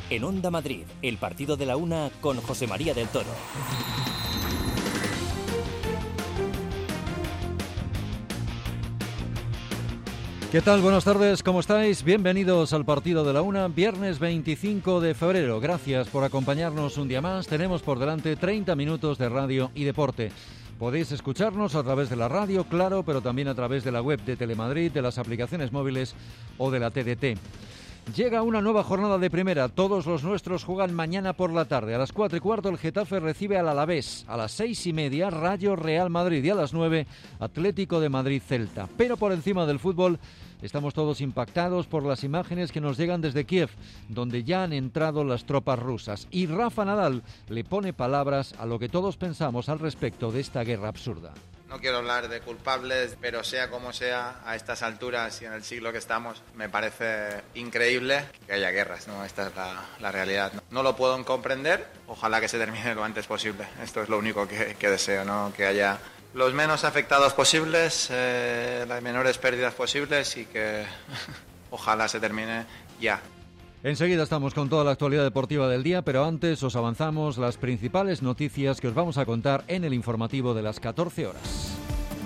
En Onda Madrid, el partido de la una con José María del Toro. ¿Qué tal? Buenas tardes, ¿cómo estáis? Bienvenidos al partido de la una, viernes 25 de febrero. Gracias por acompañarnos un día más. Tenemos por delante 30 minutos de radio y deporte. Podéis escucharnos a través de la radio, claro, pero también a través de la web de Telemadrid, de las aplicaciones móviles o de la TDT. Llega una nueva jornada de primera. Todos los nuestros juegan mañana por la tarde. A las 4:15 el Getafe recibe al Alavés. A las 6:30 Rayo Real Madrid y a las 9 Atlético de Madrid Celta. Pero por encima del fútbol estamos todos impactados por las imágenes que nos llegan desde Kiev, donde ya han entrado las tropas rusas. Y Rafa Nadal le pone palabras a lo que todos pensamos al respecto de esta guerra absurda. No quiero hablar de culpables, pero sea como sea, a estas alturas y en el siglo que estamos, me parece increíble que haya guerras, ¿no? Esta es la realidad. No lo puedo comprender, ojalá que se termine lo antes posible. Esto es lo único que deseo, ¿no? Que haya los menos afectados posibles, las menores pérdidas posibles y que ojalá se termine ya. Enseguida estamos con toda la actualidad deportiva del día, pero antes os avanzamos las principales noticias que os vamos a contar en el informativo de las 14 horas.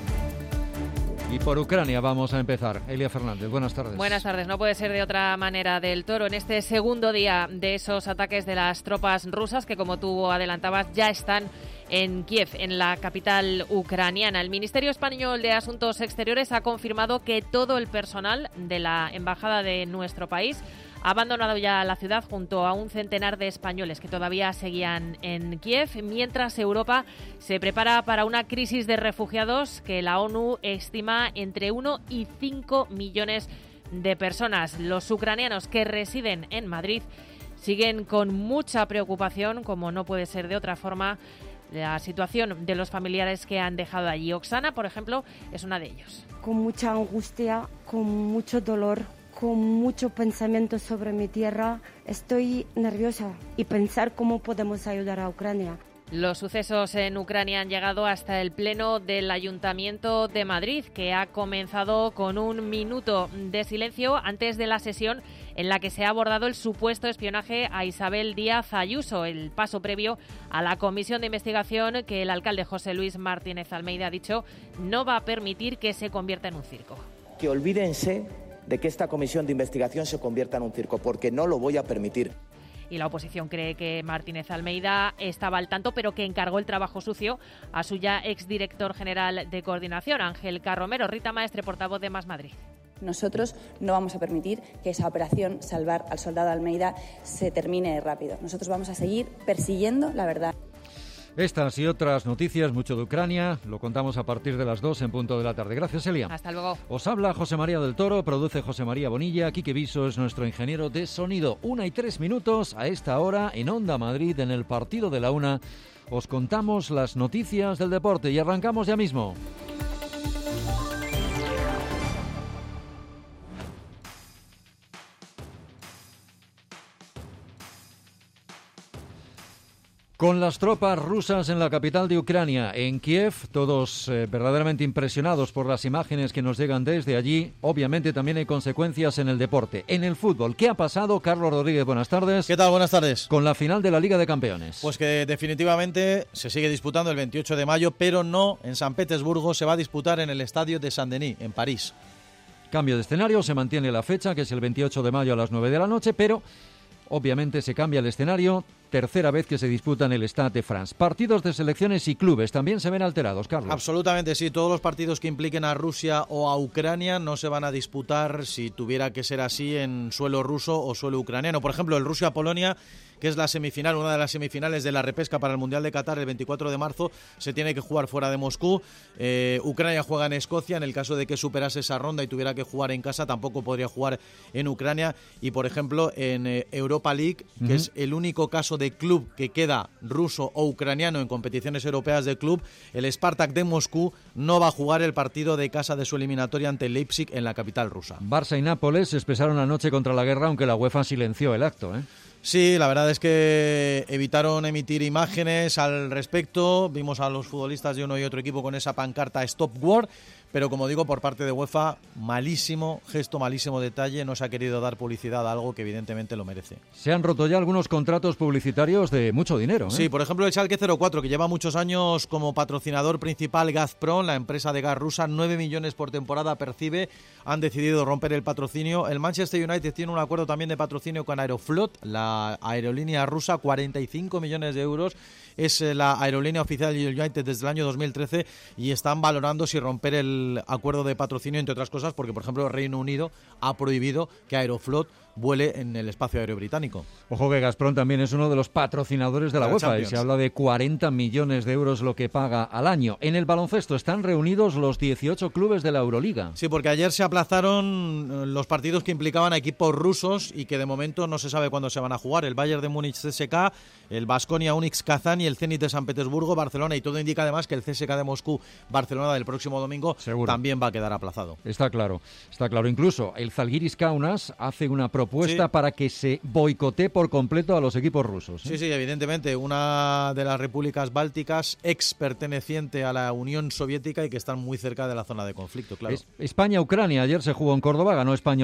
Y por Ucrania vamos a empezar. Elia Fernández, buenas tardes. Buenas tardes. No puede ser de otra manera, del Toro. En este segundo día de esos ataques de las tropas rusas, que como tú adelantabas, ya están en Kiev, en la capital ucraniana. El Ministerio Español de Asuntos Exteriores ha confirmado que todo el personal de la embajada de nuestro país ha abandonado ya la ciudad junto a un centenar de españoles que todavía seguían en Kiev, mientras Europa se prepara para una crisis de refugiados que la ONU estima entre 1 y 5 millones de personas. Los ucranianos que residen en Madrid siguen con mucha preocupación, como no puede ser de otra forma, la situación de los familiares que han dejado allí. Oksana, por ejemplo, es una de ellos. Con mucha angustia, con mucho dolor, con mucho pensamiento sobre mi tierra, estoy nerviosa y pensar cómo podemos ayudar a Ucrania. Los sucesos en Ucrania han llegado hasta el Pleno del Ayuntamiento de Madrid, que ha comenzado con un minuto de silencio antes de la sesión en la que se ha abordado el supuesto espionaje a Isabel Díaz Ayuso, el paso previo a la comisión de investigación que el alcalde José Luis Martínez Almeida ha dicho no va a permitir que se convierta en un circo. Que olvídense de que esta comisión de investigación se convierta en un circo, porque no lo voy a permitir. Y la oposición cree que Martínez Almeida estaba al tanto, pero que encargó el trabajo sucio a su ya exdirector general de Coordinación, Ángel Carromero. Rita Maestre, portavoz de Más Madrid. Nosotros no vamos a permitir que esa operación Salvar al Soldado Almeida se termine rápido. Nosotros vamos a seguir persiguiendo la verdad. Estas y otras noticias, mucho de Ucrania, lo contamos a partir de las 2 en punto de la tarde. Gracias, Elia. Hasta luego. Os habla José María del Toro, produce José María Bonilla, Quique Viso es nuestro ingeniero de sonido. 1:03 a esta hora en Onda Madrid, en el partido de la una. Os contamos las noticias del deporte y arrancamos ya mismo. Con las tropas rusas en la capital de Ucrania, en Kiev, todos verdaderamente impresionados por las imágenes que nos llegan desde allí. Obviamente también hay consecuencias en el deporte. En el fútbol, ¿qué ha pasado? Carlos Rodríguez, buenas tardes. ¿Qué tal? Buenas tardes. Con la final de la Liga de Campeones. Pues que definitivamente se sigue disputando el 28 de mayo, pero no en San Petersburgo, se va a disputar en el estadio de Saint-Denis, en París. Cambio de escenario, se mantiene la fecha, que es el 28 de mayo a las 9 de la noche, pero obviamente se cambia el escenario. Tercera vez que se disputa en el Stade de France. Partidos de selecciones y clubes también se ven alterados, Carlos. Absolutamente, sí. Todos los partidos que impliquen a Rusia o a Ucrania no se van a disputar, si tuviera que ser así, en suelo ruso o suelo ucraniano. Por ejemplo, el Rusia-Polonia, que es la semifinal, una de las semifinales de la repesca para el Mundial de Qatar el 24 de marzo, se tiene que jugar fuera de Moscú. Ucrania juega en Escocia. En el caso de que superase esa ronda y tuviera que jugar en casa, tampoco podría jugar en Ucrania. Y, por ejemplo, en Europa League, que es el único caso de club que queda ruso o ucraniano en competiciones europeas de club, el Spartak de Moscú no va a jugar el partido de casa de su eliminatoria ante Leipzig en la capital rusa. Barça y Nápoles se expresaron anoche contra la guerra, aunque la UEFA silenció el acto, ¿eh? Sí, la verdad es que evitaron emitir imágenes al respecto. Vimos a los futbolistas de uno y otro equipo con esa pancarta Stop War, pero como digo, por parte de UEFA, malísimo gesto, malísimo detalle, no se ha querido dar publicidad a algo que evidentemente lo merece. Se han roto ya algunos contratos publicitarios de mucho dinero, ¿eh? Sí, por ejemplo el Schalke 04, que lleva muchos años como patrocinador principal Gazprom, la empresa de gas rusa, 9 millones por temporada percibe, han decidido romper el patrocinio. El Manchester United tiene un acuerdo también de patrocinio con Aeroflot, la aerolínea rusa, 45 millones de euros. Es la aerolínea oficial del United desde el año 2013 y están valorando si romper el acuerdo de patrocinio, entre otras cosas, porque, por ejemplo, el Reino Unido ha prohibido que Aeroflot vuele en el espacio aéreo británico. Ojo que Gazprom también es uno de los patrocinadores de la UEFA Champions. y se habla de 40 millones de euros lo que paga al año. En el baloncesto están reunidos los 18 clubes de la Euroliga. Sí, porque ayer se aplazaron los partidos que implicaban a equipos rusos y que de momento no se sabe cuándo se van a jugar. El Bayern de Múnich CSKA, el Baskonia Unix Kazán y el Zenit de San Petersburgo, Barcelona, y todo indica además que el CSKA de Moscú, Barcelona del próximo domingo, seguro, también va a quedar aplazado. Está claro. Incluso el Zalgiris Kaunas hace una propuesta para que se boicotee por completo a los equipos rusos, ¿eh? Sí, evidentemente, una de las repúblicas bálticas ex perteneciente a la Unión Soviética y que están muy cerca de la zona de conflicto, claro. España-Ucrania, ayer se jugó en Córdoba, ganó España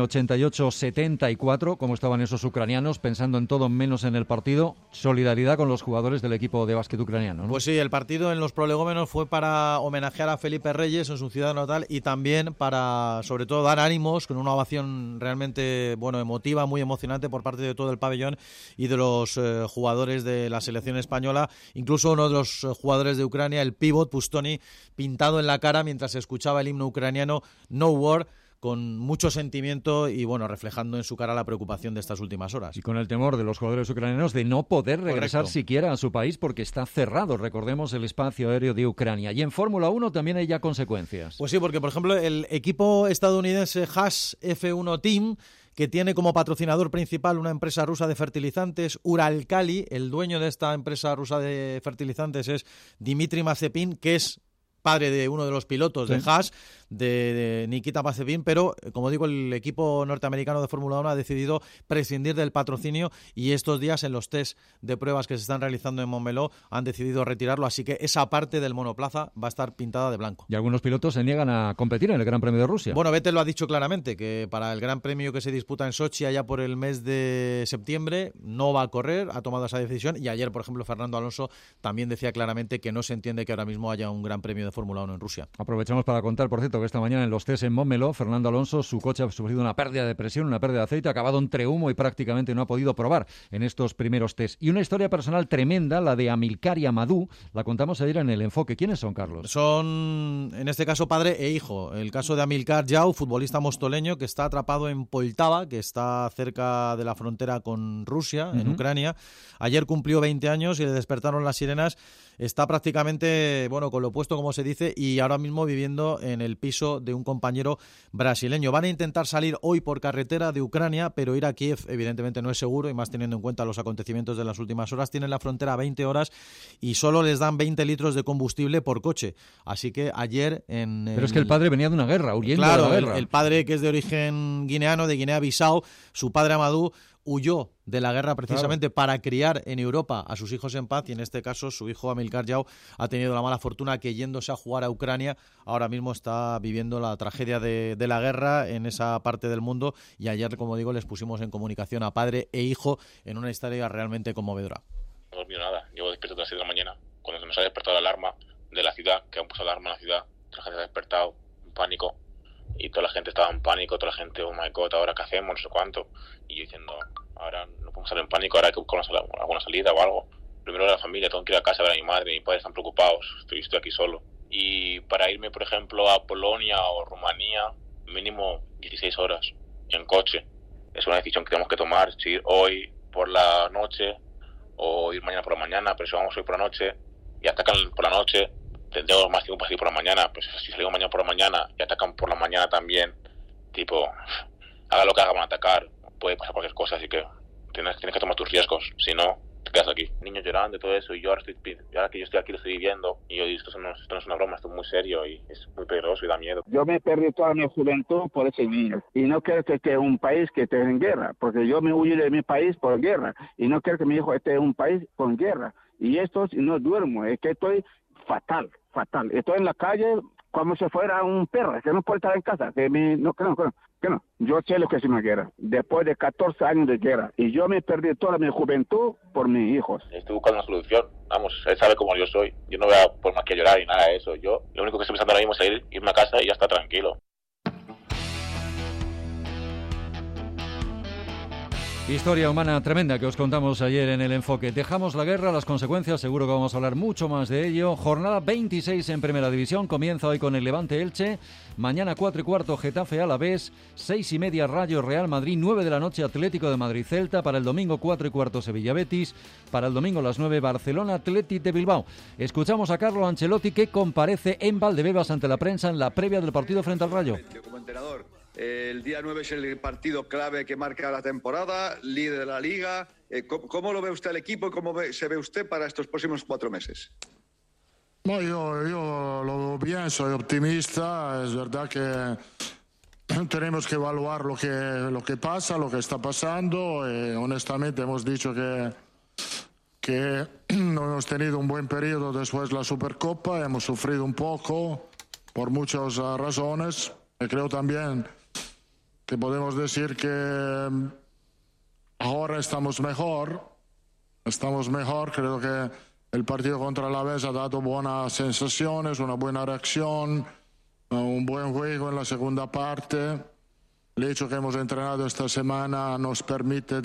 88-74, como estaban esos ucranianos, pensando en todo menos en el partido, solidaridad con los jugadores del equipo de básquet ucraniano, ¿no? Pues sí, el partido en los prolegómenos fue para homenajear a Felipe Reyes en su ciudad natal y también para, sobre todo, dar ánimos con una ovación realmente, emotiva, muy emocionante por parte de todo el pabellón y de los jugadores de la selección española, incluso uno de los jugadores de Ucrania, el pívot Pustoni, pintado en la cara mientras escuchaba el himno ucraniano No War, con mucho sentimiento y reflejando en su cara la preocupación de estas últimas horas. Y con el temor de los jugadores ucranianos de no poder regresar siquiera a su país porque está cerrado, recordemos, el espacio aéreo de Ucrania. Y en Fórmula 1 también hay ya consecuencias. Pues sí, porque por ejemplo el equipo estadounidense Haas F1 Team, que tiene como patrocinador principal una empresa rusa de fertilizantes, Uralkali, el dueño de esta empresa rusa de fertilizantes es Dmitry Mazepin, que es padre de uno de los pilotos de Haas, de Nikita Mazepin, pero como digo, el equipo norteamericano de Fórmula 1 ha decidido prescindir del patrocinio y estos días en los test de pruebas que se están realizando en Montmeló han decidido retirarlo, así que esa parte del monoplaza va a estar pintada de blanco. Y algunos pilotos se niegan a competir en el Gran Premio de Rusia. Bueno, Vettel lo ha dicho claramente, que para el Gran Premio que se disputa en Sochi allá por el mes de septiembre no va a correr, ha tomado esa decisión, y ayer, por ejemplo, Fernando Alonso también decía claramente que no se entiende que ahora mismo haya un Gran Premio de Fórmula 1 en Rusia. Aprovechamos para contar, por cierto, que esta mañana en los test en Montmeló, Fernando Alonso, su coche ha sufrido una pérdida de presión, una pérdida de aceite, ha acabado entre humo y prácticamente no ha podido probar en estos primeros test. Y una historia personal tremenda, la de Amilcar y Amadou, la contamos ayer en El Enfoque. ¿Quiénes son, Carlos? Son, en este caso, padre e hijo. El caso de Amilcar Yau, futbolista mostoleño, que está atrapado en Poltava, que está cerca de la frontera con Rusia, en Ucrania. Ayer cumplió 20 años y le despertaron las sirenas. Está prácticamente, con lo opuesto, como se dice, y ahora mismo viviendo en el piso de un compañero brasileño. Van a intentar salir hoy por carretera de Ucrania, pero ir a Kiev evidentemente no es seguro, y más teniendo en cuenta los acontecimientos de las últimas horas. Tienen la frontera a 20 horas y solo les dan 20 litros de combustible por coche. Así que ayer Pero es que el padre venía de una guerra, huyendo de la guerra. El padre, que es de origen guineano, de Guinea-Bissau, su padre Amadou, huyó de la guerra precisamente para criar en Europa a sus hijos en paz, y en este caso su hijo Amilcar Yau ha tenido la mala fortuna que, yéndose a jugar a Ucrania, ahora mismo está viviendo la tragedia de la guerra en esa parte del mundo, y ayer, como digo, les pusimos en comunicación a padre e hijo en una historia realmente conmovedora. No he dormido nada, llevo despierto a las 6 de la mañana, cuando se nos ha despertado la alarma de la ciudad, que han puesto alarma en la ciudad, la gente se ha despertado en pánico, y toda la gente estaba en pánico, toda la gente, oh my god, ¿ahora qué hacemos? No sé cuánto. Y yo diciendo, ahora no podemos salir en pánico, ahora hay que buscar alguna salida o algo. Primero la familia, tengo que ir a casa a ver a mi madre, mi padre están preocupados, estoy aquí solo. Y para irme, por ejemplo, a Polonia o Rumanía, mínimo 16 horas en coche. Es una decisión que tenemos que tomar, si ir hoy por la noche o ir mañana por la mañana, pero si vamos hoy por la noche y atacan por la noche, tendremos más tiempo para salir por la mañana. Pues si salimos mañana por la mañana y atacan por la mañana también, haga lo que haga, van a atacar, puede pasar cualquier cosa, así que tienes que tomar tus riesgos, si no, te quedas aquí. Niños llorando y todo eso, y ahora que yo estoy aquí lo estoy viviendo, y yo digo, esto no es una broma, esto es muy serio y es muy peligroso y da miedo. Yo me perdí toda mi juventud por ese niño, y no quiero que esté en un país que esté en guerra, porque yo me huí de mi país por guerra, y no quiero que mi hijo esté en un país con guerra, y esto no duermo, es que estoy fatal. Estoy en la calle como si fuera un perro, que no puede estar en casa, que no. Yo sé lo que es una guerra, después de 14 años de guerra, y yo me perdí toda mi juventud por mis hijos. Estoy buscando una solución, vamos, él sabe cómo yo soy, yo no voy a por más que llorar ni nada de eso, yo lo único que estoy pensando ahora mismo es irme a casa y ya está tranquilo. Historia humana tremenda que os contamos ayer en El Enfoque. Dejamos la guerra, las consecuencias, seguro que vamos a hablar mucho más de ello. Jornada 26 en Primera División, comienza hoy con el Levante Elche, mañana 4:15 Getafe Alavés, 6:30 Rayo Real Madrid, 9 de la noche Atlético de Madrid Celta, para el domingo 4:15 Sevilla Betis, para el domingo a las 9 Barcelona Athletic de Bilbao. Escuchamos a Carlo Ancelotti, que comparece en Valdebebas ante la prensa en la previa del partido frente al Rayo. Como entrenador, el día 9 es el partido clave que marca la temporada, líder de la Liga. ¿Cómo lo ve usted el equipo y cómo se ve usted para estos próximos 4 meses? No, yo lo veo bien, soy optimista. Es verdad que tenemos que evaluar lo que pasa, lo que está pasando. Honestamente hemos dicho que no hemos tenido un buen periodo después de la Supercopa, hemos sufrido un poco por muchas razones. Creo también que podemos decir que ahora estamos mejor, creo que el partido contra el Alavés ha dado buenas sensaciones, una buena reacción, un buen juego en la segunda parte. El hecho que hemos entrenado esta semana nos permite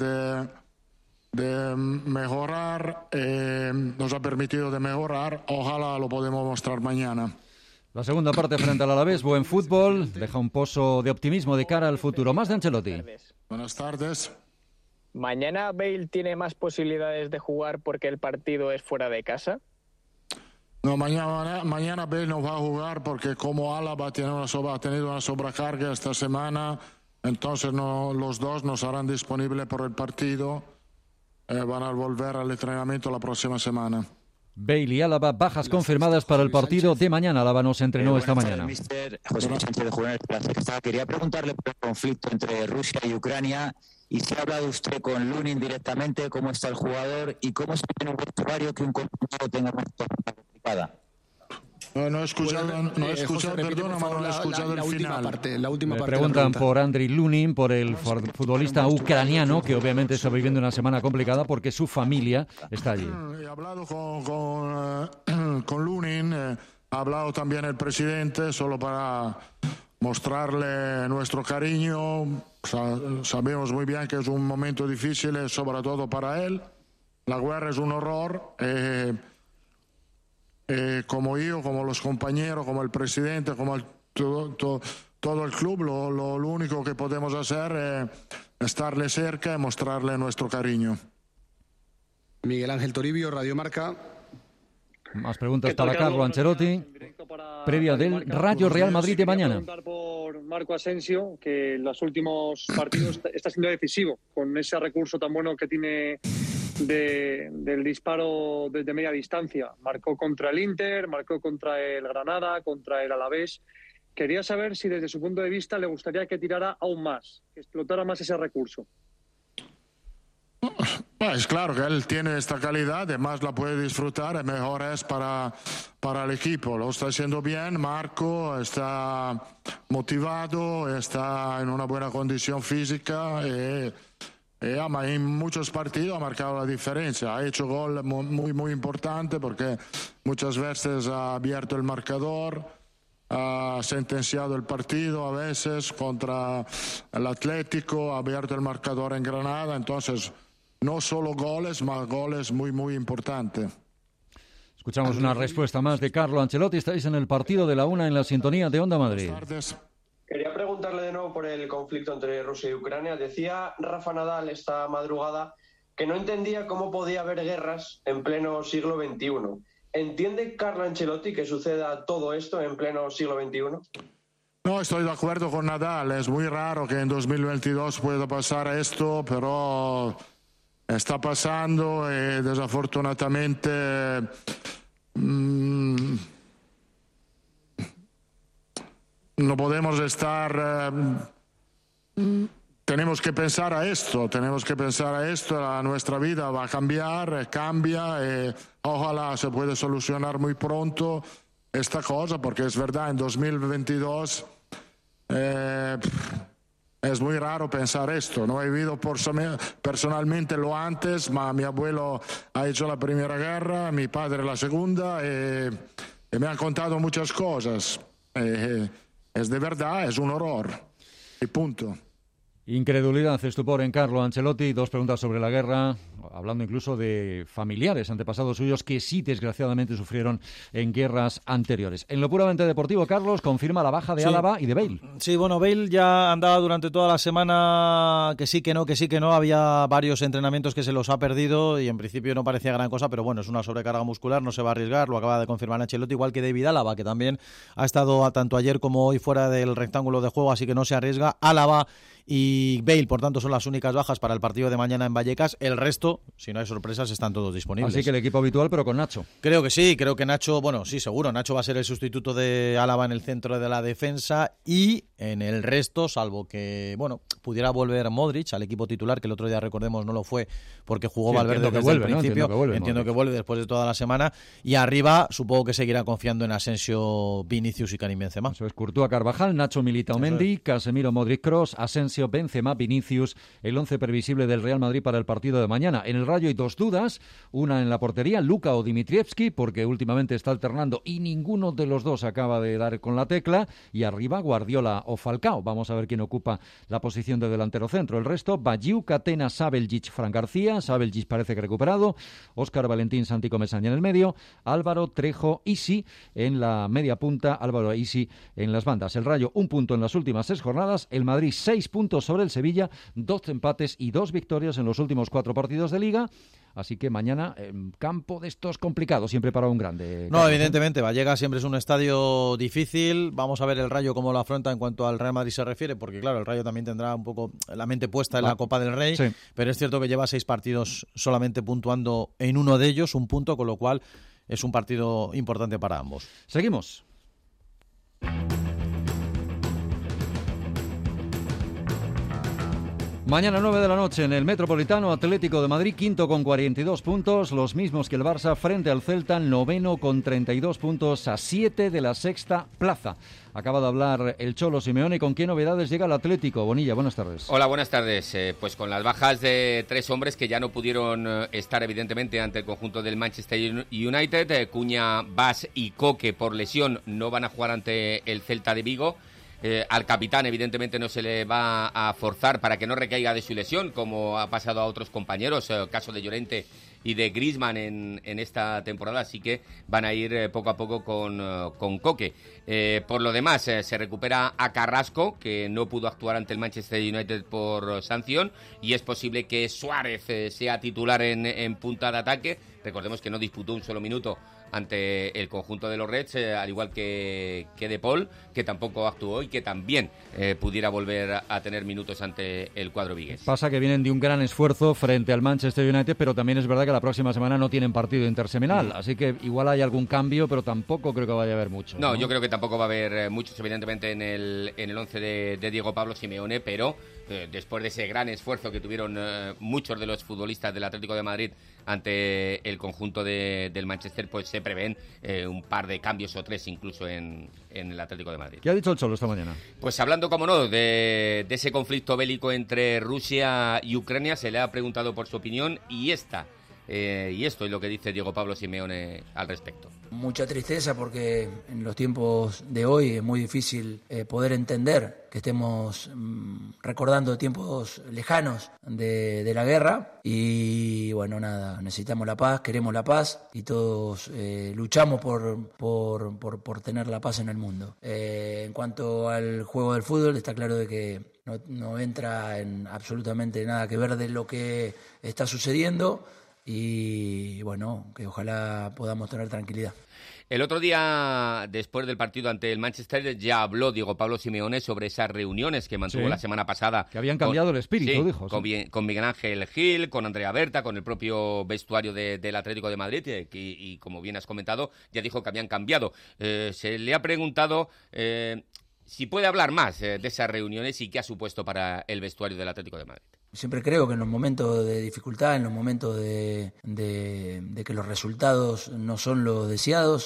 de mejorar, nos ha permitido de mejorar, ojalá lo podemos mostrar mañana. La segunda parte frente al Alavés, buen fútbol, deja un pozo de optimismo de cara al futuro. Más de Ancelotti. Buenas tardes. ¿Mañana Bale tiene más posibilidades de jugar porque el partido es fuera de casa? No, mañana Bale no va a jugar porque como Álava ha tenido una sobrecarga esta semana, entonces los dos no serán disponibles por el partido, van a volver al entrenamiento la próxima semana. Bale y Álava, bajas confirmadas para el partido de mañana. Álava no se entrenó esta mañana. Mister José Sánchez de Juvenal Plaza. Quería preguntarle por el conflicto entre Rusia y Ucrania y si ha hablado usted con Lunin directamente, cómo está el jugador y cómo se tiene un vestuario que un compañero tenga más complicada. No he escuchado, el final. Me preguntan por Andriy Lunin, por el futbolista ucraniano, que obviamente está viviendo una semana complicada porque su familia está allí. He hablado con Lunin, ha hablado también el presidente, solo para mostrarle nuestro cariño. Sabemos muy bien que es un momento difícil, sobre todo para él. La guerra es un horror. Como yo, como los compañeros, como el presidente, como todo el club, lo único que podemos hacer es estarle cerca y mostrarle nuestro cariño. Miguel Ángel Toribio, Radio Marca. Más preguntas para Carlo Ancelotti. Previa del Rayo Real Madrid de mañana. Preguntar por Marco Asensio, que en los últimos partidos está siendo decisivo con ese recurso tan bueno que tiene del disparo desde media distancia. Marcó contra el Inter, marcó contra el Granada, contra el Alavés. Quería saber si desde su punto de vista le gustaría que tirara aún más, que explotara más ese recurso. Es claro que él tiene esta calidad, además la puede disfrutar, y mejor es para el equipo. Lo está haciendo bien, Marco está motivado, está en una buena condición física y en muchos partidos ha marcado la diferencia. Ha hecho gol muy importante porque muchas veces ha abierto el marcador, ha sentenciado el partido a veces contra el Atlético, ha abierto el marcador en Granada, entonces no solo goles, más goles muy importantes. Escuchamos una respuesta más de Carlo Ancelotti. Estáis en el partido de la una en la sintonía de Onda Madrid. Quería preguntarle de nuevo por el conflicto entre Rusia y Ucrania. Decía Rafa Nadal esta madrugada que no entendía cómo podía haber guerras en pleno siglo XXI. ¿Entiende Carlo Ancelotti que suceda todo esto en pleno siglo XXI? No, estoy de acuerdo con Nadal. Es muy raro que en 2022 pueda pasar esto, pero está pasando y desafortunadamente no podemos estar. Tenemos que pensar a esto, nuestra vida va a cambiar, cambia, ojalá se pueda solucionar muy pronto, esta cosa, porque es verdad, en 2022 es muy raro pensar esto. No he vivido personalmente lo antes, pero mi abuelo ha hecho la Primera Guerra, mi padre la Segunda, y me han contado muchas cosas. Es de verdad, es un horror. Y punto. Incredulidad, estupor en Carlo Ancelotti. Dos preguntas sobre la guerra, hablando incluso de familiares, antepasados suyos, que sí, desgraciadamente, sufrieron en guerras anteriores. En lo puramente deportivo, Carlos confirma la baja de Álava y de Bale. Sí, bueno, Bale ya andaba durante toda la semana que sí, que no. Había varios entrenamientos que se los ha perdido y en principio no parecía gran cosa, pero bueno, es una sobrecarga muscular, no se va a arriesgar, lo acaba de confirmar Ancelotti, igual que David Álava, que también ha estado tanto ayer como hoy fuera del rectángulo de juego, así que no se arriesga. Álava y Bale, por tanto, son las únicas bajas para el partido de mañana en Vallecas. El resto, si no hay sorpresas, están todos disponibles. Así que el equipo habitual, pero con Nacho. Creo que sí, creo que Nacho, bueno, sí, seguro, Nacho va a ser el sustituto de Álava en el centro de la defensa y en el resto, salvo que, bueno, pudiera volver Modric al equipo titular, que el otro día, recordemos, no lo fue porque jugó Valverde desde el principio. Entiendo que vuelve después de toda la semana. Y arriba, supongo que seguirá confiando en Asensio, Vinicius y Karim Benzema. Eso es, Courtois, Carvajal, Nacho, Militao, Mendy, Casemiro, Modric, Kroos, Asensio, Benzema, Vinicius, el 11 previsible del Real Madrid para el partido de mañana. En el Rayo hay dos dudas, una en la portería, Luka o Dimitrievski, porque últimamente está alternando y ninguno de los dos acaba de dar con la tecla, y arriba Guardiola o Falcao. Vamos a ver quién ocupa la posición de delantero centro. El resto, Bajiu, Catena, Sabeljic, Fran García, Sabeljic parece que recuperado, Óscar Valentín, Santi Comesaña en el medio, Álvaro, Trejo, Isi en la media punta, Álvaro e Isi en las bandas. El Rayo 1 punto en las últimas 6 jornadas, el Madrid 6 puntos sobre el Sevilla, 12 empates y 2 victorias en los últimos 4 partidos de Liga. Así que mañana, campo de estos complicados, siempre para un grande. No, evidentemente, Vallecas siempre es un estadio difícil. Vamos a ver el Rayo cómo lo afronta en cuanto al Real Madrid se refiere, porque claro, el Rayo también tendrá un poco la mente puesta en la Copa del Rey, sí. Pero es cierto que lleva 6 partidos solamente puntuando en uno de ellos, 1 punto, con lo cual es un partido importante para ambos. Seguimos. Mañana 9 de la noche en el Metropolitano, Atlético de Madrid, quinto con 42 puntos, los mismos que el Barça, frente al Celta, noveno con 32 puntos, a 7 de la sexta plaza. Acaba de hablar el Cholo Simeone. ¿Con qué novedades llega el Atlético? Bonilla, buenas tardes. Hola, buenas tardes. Pues con las bajas de 3 hombres que ya no pudieron estar evidentemente ante el conjunto del Manchester United, Cuña, Bas y Coque por lesión no van a jugar ante el Celta de Vigo. Al capitán evidentemente no se le va a forzar para que no recaiga de su lesión, como ha pasado a otros compañeros, el caso de Llorente y de Griezmann en esta temporada, así que van a ir poco a poco con Coque. Por lo demás, se recupera a Carrasco, que no pudo actuar ante el Manchester United por sanción, y es posible que Suárez sea titular en punta de ataque. Recordemos que no disputó un solo minuto ante el conjunto de los Reds, al igual que De Paul, que tampoco actuó y que también pudiera volver a tener minutos ante el cuadro vigués. Pasa que vienen de un gran esfuerzo frente al Manchester United, pero también es verdad que la próxima semana no tienen partido intersemanal, así que igual hay algún cambio, pero tampoco creo que vaya a haber mucho. No, yo creo que tampoco va a haber muchos, evidentemente, en el 11 de Diego Pablo Simeone, pero después de ese gran esfuerzo que tuvieron muchos de los futbolistas del Atlético de Madrid ante el conjunto del Manchester, pues se prevén un par de cambios o 3 incluso en el Atlético de Madrid. ¿Qué ha dicho el Cholo esta mañana? Pues hablando, como no, de ese conflicto bélico entre Rusia y Ucrania, se le ha preguntado por su opinión y esto es lo que dice Diego Pablo Simeone al respecto. Mucha tristeza porque en los tiempos de hoy es muy difícil poder entender que estemos recordando tiempos lejanos de la guerra y bueno, nada, necesitamos la paz, queremos la paz y todos luchamos por tener la paz en el mundo. En cuanto al juego del fútbol, está claro de que no entra en absolutamente nada que ver de lo que está sucediendo. Y bueno, que ojalá podamos tener tranquilidad. El otro día, después del partido ante el Manchester, ya habló Diego Pablo Simeone sobre esas reuniones que mantuvo la semana pasada. Que habían cambiado el espíritu, dijo. Con Miguel Ángel Gil, con Andrea Berta, con el propio vestuario del Atlético de Madrid, y como bien has comentado, ya dijo que habían cambiado. Se le ha preguntado si puede hablar más de esas reuniones y qué ha supuesto para el vestuario del Atlético de Madrid. Siempre creo que en los momentos de dificultad, en los momentos de que los resultados no son los deseados,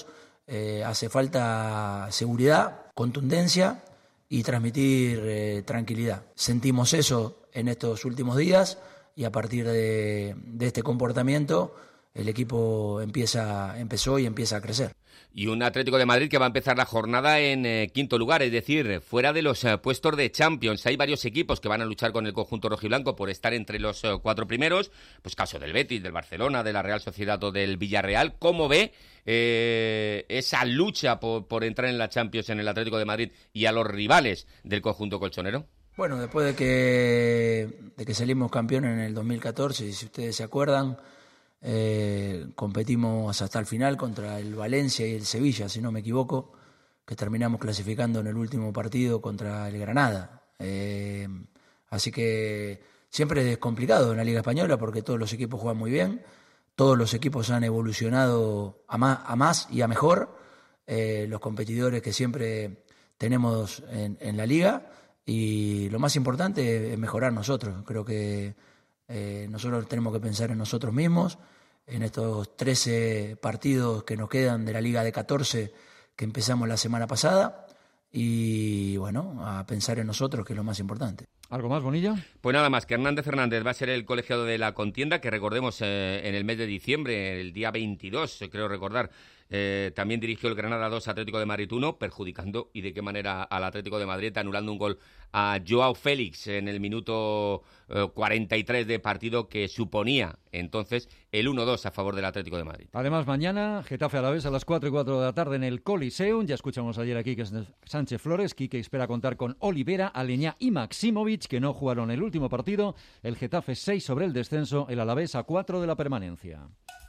hace falta seguridad, contundencia y transmitir tranquilidad. Sentimos eso en estos últimos días y a partir de este comportamiento el equipo empezó y empieza a crecer. Y un Atlético de Madrid que va a empezar la jornada en quinto lugar, es decir, fuera de los puestos de Champions. Hay varios equipos que van a luchar con el conjunto rojiblanco por estar entre los 4 primeros, pues caso del Betis, del Barcelona, de la Real Sociedad o del Villarreal. ¿Cómo ve esa lucha por entrar en la Champions en el Atlético de Madrid y a los rivales del conjunto colchonero? Bueno, después de que salimos campeones en el 2014, si ustedes se acuerdan, competimos hasta el final contra el Valencia y el Sevilla, si no me equivoco, que terminamos clasificando en el último partido contra el Granada. Así que siempre es complicado en la Liga Española porque todos los equipos juegan muy bien, todos los equipos han evolucionado a más y a mejor, los competidores que siempre tenemos en la Liga, y lo más importante es mejorar nosotros. Creo que nosotros tenemos que pensar en nosotros mismos, en estos 13 partidos que nos quedan de la Liga de 14 que empezamos la semana pasada, y bueno, a pensar en nosotros, que es lo más importante. ¿Algo más, Bonilla? Pues nada más, que Hernández Fernández va a ser el colegiado de la contienda, que recordemos en el mes de diciembre, el día 22, creo recordar, también dirigió el Granada 2 Atlético de Madrid 1, perjudicando, y de qué manera, al Atlético de Madrid, anulando un gol a Joao Félix en el minuto 43 de partido, que suponía entonces el 1-2 a favor del Atlético de Madrid. Además, mañana, Getafe Alavés a las 4:15 de la tarde en el Coliseum. Ya escuchamos ayer a Quique Sánchez Flores. Quique espera contar con Olivera, Aleñá y Maximovic, que no jugaron el último partido. El Getafe 6 sobre el descenso, el Alavés a 4 de la permanencia.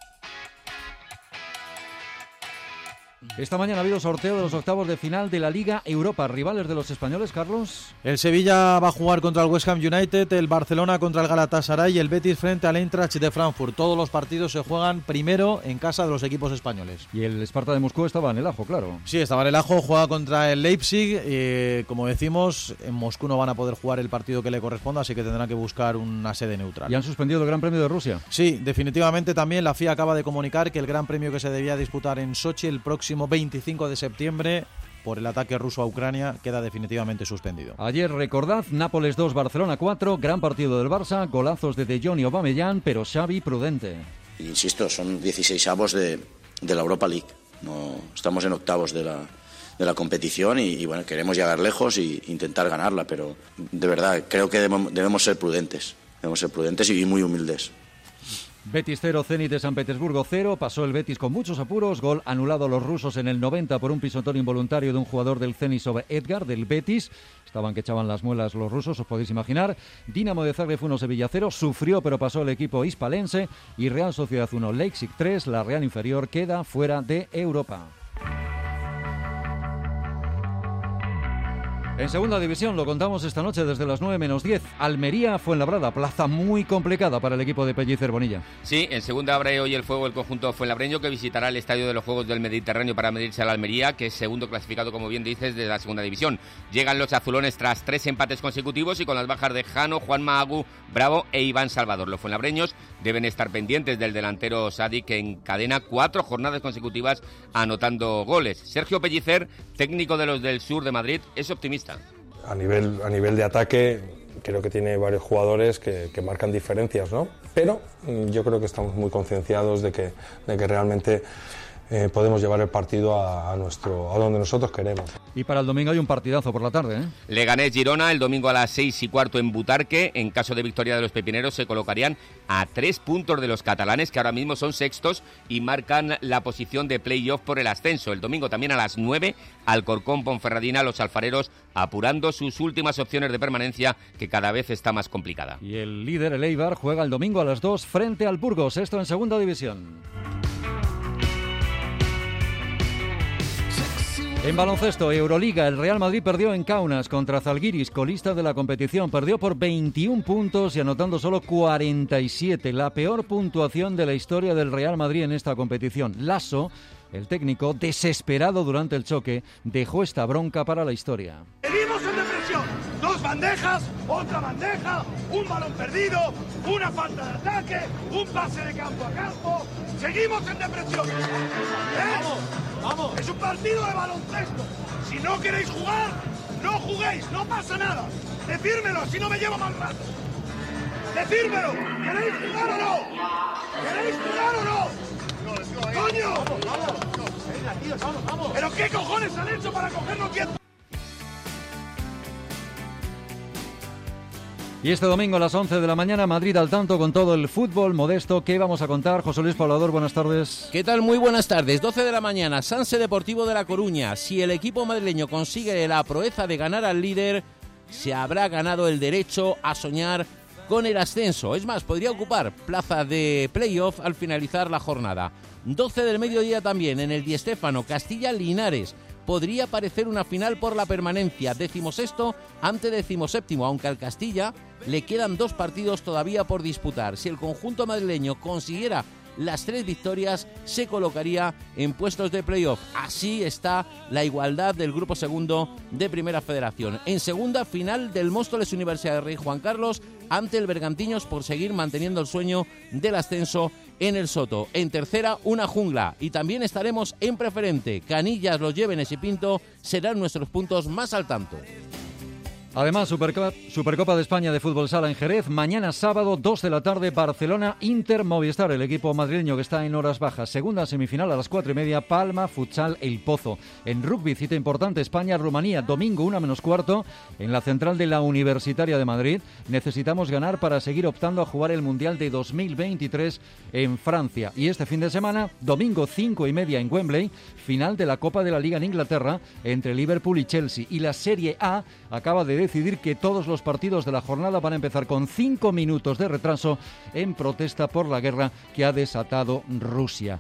Esta mañana ha habido sorteo de los octavos de final de la Liga Europa. Rivales de los españoles, Carlos. El Sevilla va a jugar contra el West Ham United, el Barcelona contra el Galatasaray y el Betis frente al Eintracht de Frankfurt. Todos los partidos se juegan primero en casa de los equipos españoles. Y el Sparta de Moscú estaba en el ajo, claro. Sí, estaba en el ajo, juega contra el Leipzig. Como decimos, en Moscú no van a poder jugar el partido que le corresponda, así que tendrán que buscar una sede neutral. ¿Y han suspendido el Gran Premio de Rusia? Sí, definitivamente también. La FIA acaba de comunicar que el Gran Premio que se debía disputar en Sochi el próximo 25 de septiembre por el ataque ruso a Ucrania queda definitivamente suspendido. Ayer, recordad, Nápoles 2, Barcelona 4, gran partido del Barça, golazos de Jong y Aubameyang, pero Xavi prudente. Insisto, son 16avos de la Europa League. No, estamos en octavos de la competición y bueno, queremos llegar lejos e intentar ganarla, pero de verdad creo que debemos ser prudentes. Debemos ser prudentes y muy humildes. Betis 0, Zenit de San Petersburgo 0, pasó el Betis con muchos apuros, gol anulado a los rusos en el 90 por un pisotón involuntario de un jugador del Zenit sobre Edgar, del Betis. Estaban que echaban las muelas los rusos, os podéis imaginar. Dinamo de Zagreb 1, Sevilla 0, sufrió pero pasó el equipo hispalense. Y Real Sociedad 1, Leipzig 3, la Real Inferior queda fuera de Europa. En segunda división lo contamos esta noche desde las 9 menos 10. Almería Fuenlabrada, plaza muy complicada para el equipo de Pellicer Bonilla. Sí, en segunda abre hoy el fuego el conjunto fuenlabreño, que visitará el Estadio de los Juegos del Mediterráneo para medirse a la Almería, que es segundo clasificado, como bien dices, de la segunda división. Llegan los azulones tras 3 empates consecutivos y con las bajas de Jano, Juanma Agu, Bravo e Iván Salvador. Los fuenlabreños deben estar pendientes del delantero Sadi, que encadena 4 jornadas consecutivas anotando goles. Sergio Pellicer, técnico de los del sur de Madrid, es optimista. A nivel de ataque creo que tiene varios jugadores que marcan diferencias, ¿no? Pero yo creo que estamos muy concienciados de que realmente podemos llevar el partido a donde nosotros queremos. Y para el domingo hay un partidazo por la tarde, ¿eh? Leganés-Girona, el domingo a las 6:15 en Butarque. En caso de victoria de los pepineros se colocarían a 3 puntos de los catalanes, que ahora mismo son sextos y marcan la posición de play-off por el ascenso. El domingo también a las 9, Alcorcón-Ponferradina, los alfareros apurando sus últimas opciones de permanencia, que cada vez está más complicada. Y el líder, el Eibar, juega el domingo a las 2 frente al Burgos, esto en segunda división. En baloncesto, Euroliga, el Real Madrid perdió en Kaunas contra Zalgiris, colista de la competición. Perdió por 21 puntos y anotando solo 47, la peor puntuación de la historia del Real Madrid en esta competición. Lasso, el técnico, desesperado durante el choque, dejó esta bronca para la historia. Seguimos en depresión. 2 bandejas, otra bandeja, un balón perdido, una falta de ataque, un pase de campo a campo. Seguimos en depresión. ¡Vamos! ¡Es un partido de baloncesto! Si no queréis jugar, no juguéis, no pasa nada. Decírmelo, si no me llevo mal rato. ¡Decírmelo! ¿Queréis jugar o no? ¿Queréis jugar o no? ¡Coño! Venga, tío, vamos. ¿Pero qué cojones han hecho para cogernos 10? Y este domingo a las 11 de la mañana, Madrid al tanto con todo el fútbol modesto. ¿Qué vamos a contar? José Luis Poblador, buenas tardes. ¿Qué tal? Muy buenas tardes. 12 de la mañana, Sanse Deportivo de La Coruña. Si el equipo madrileño consigue la proeza de ganar al líder, se habrá ganado el derecho a soñar con el ascenso. Es más, podría ocupar plaza de playoff al finalizar la jornada. 12 del mediodía también, en el Di Stéfano, Castilla-Linares. Podría parecer una final por la permanencia, 16º ante 17º, aunque al Castilla le quedan 2 partidos todavía por disputar. Si el conjunto madrileño consiguiera las 3 victorias, se colocaría en puestos de playoff. Así está la igualdad del grupo segundo de Primera Federación. En segunda, final del Móstoles Universidad de Rey Juan Carlos ante el Bergantiños por seguir manteniendo el sueño del ascenso en el Soto. En tercera, una jungla. Y también estaremos en preferente. Canillas, Los Llévenes y Pinto serán nuestros puntos más al tanto. Además, Supercopa de España de Fútbol Sala en Jerez. Mañana sábado, 2 de la tarde, Barcelona, Inter, Movistar, el equipo madrileño que está en horas bajas. Segunda semifinal a las 4:30, Palma, Futsal, El Pozo. En rugby, cita importante, España-Rumanía, domingo 1:15, en la central de la Universitaria de Madrid. Necesitamos ganar para seguir optando a jugar el Mundial de 2023 en Francia. Y este fin de semana, domingo 5:30 en Wembley, final de la Copa de la Liga en Inglaterra entre Liverpool y Chelsea. Y la Serie A acaba de decidir que todos los partidos de la jornada van a empezar con 5 minutos de retraso en protesta por la guerra que ha desatado Rusia.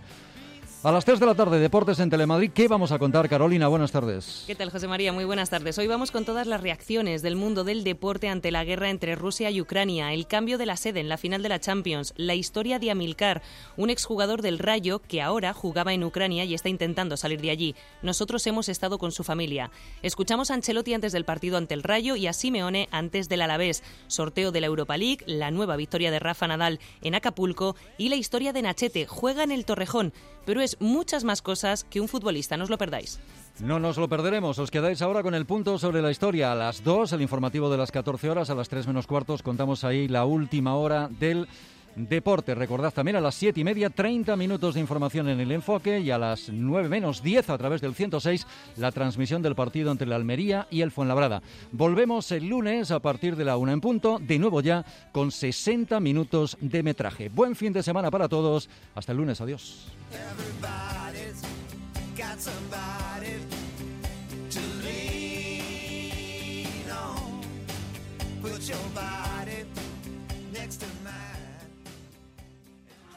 A las 3 de la tarde, Deportes en Telemadrid. ¿Qué vamos a contar, Carolina? Buenas tardes. ¿Qué tal, José María? Muy buenas tardes. Hoy vamos con todas las reacciones del mundo del deporte ante la guerra entre Rusia y Ucrania, el cambio de la sede en la final de la Champions, la historia de Amilcar, un exjugador del Rayo que ahora jugaba en Ucrania y está intentando salir de allí. Nosotros hemos estado con su familia. Escuchamos a Ancelotti antes del partido ante el Rayo y a Simeone antes del Alavés. Sorteo de la Europa League, la nueva victoria de Rafa Nadal en Acapulco y la historia de Nachete. Juega en el Torrejón, pero es muchas más cosas que un futbolista, no os lo perdáis. No nos lo perderemos, os quedáis ahora con el punto sobre la historia. A las 2, el informativo de las 14 horas, a las 3 menos cuartos, contamos ahí la última hora del deporte. Recordad también a las 7:30, 30 minutos de información en el enfoque, y a las 9 menos 10 a través del 106, la transmisión del partido entre la Almería y el Fuenlabrada. Volvemos el lunes a partir de la 1 en punto, de nuevo ya con 60 minutos de metraje. Buen fin de semana para todos. Hasta el lunes, adiós. Everybody's got somebody to lean on. Put your body next to me.